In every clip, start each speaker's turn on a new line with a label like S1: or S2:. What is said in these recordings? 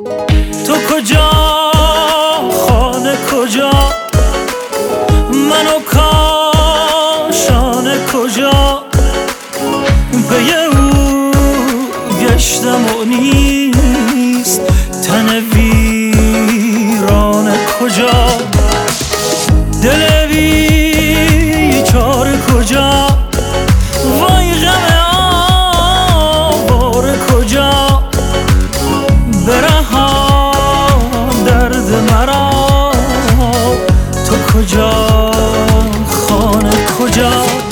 S1: تو کجا خانه کجا منو کاشانه کجا به او گشتم و نیست تن ویرانه کجا دل بیچاره کجا وای غم آواره کجا برهان درد مرا تو کجا خانه کجا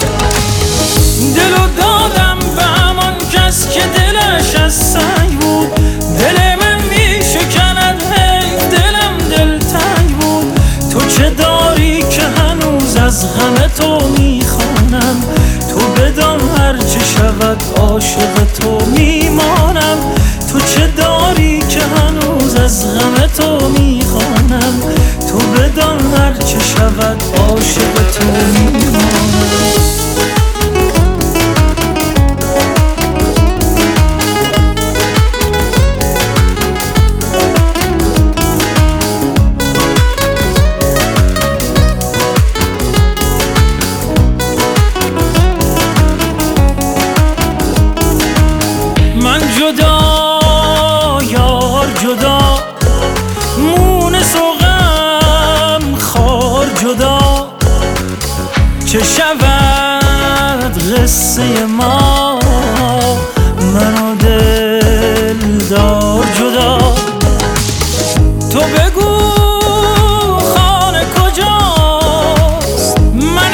S1: دلو دادم به همان کس که دلش از سنگ بود دل من میشکند حیف دلم دلتنگ بود تو چه داری که هنوز از غم تو میخوانم تو بدان هر چه شود عاشق تو میمانم تو چه داری که هنوز از غم تو میخوانم تو بدان هر چه شود عاشق تو میمانم من جدا یار جدا مونس و غم خار جدا چه شود قصه ما من و دلدار جدا تو بگو خانه کجاست من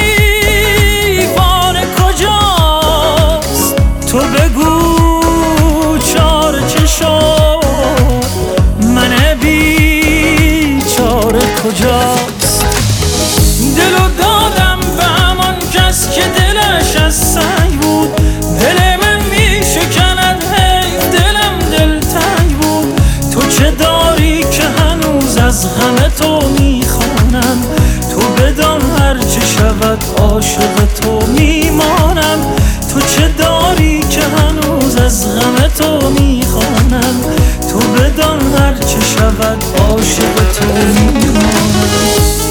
S1: دیوانه کجاست تو بگو چاره چه شد من بیچاره کجاست دلو دادم به همان کس که دلش از سنگ بود دل من میشکند حیف دلم دلتنگ بود تو چه داری که هنوز از غم تو میخوانم تو بدان هر چه شود عاشق تو میمانم تو چه داری که هنوز از غم تو میخوانم تو بدان هر چه شود عاشق تو میمانم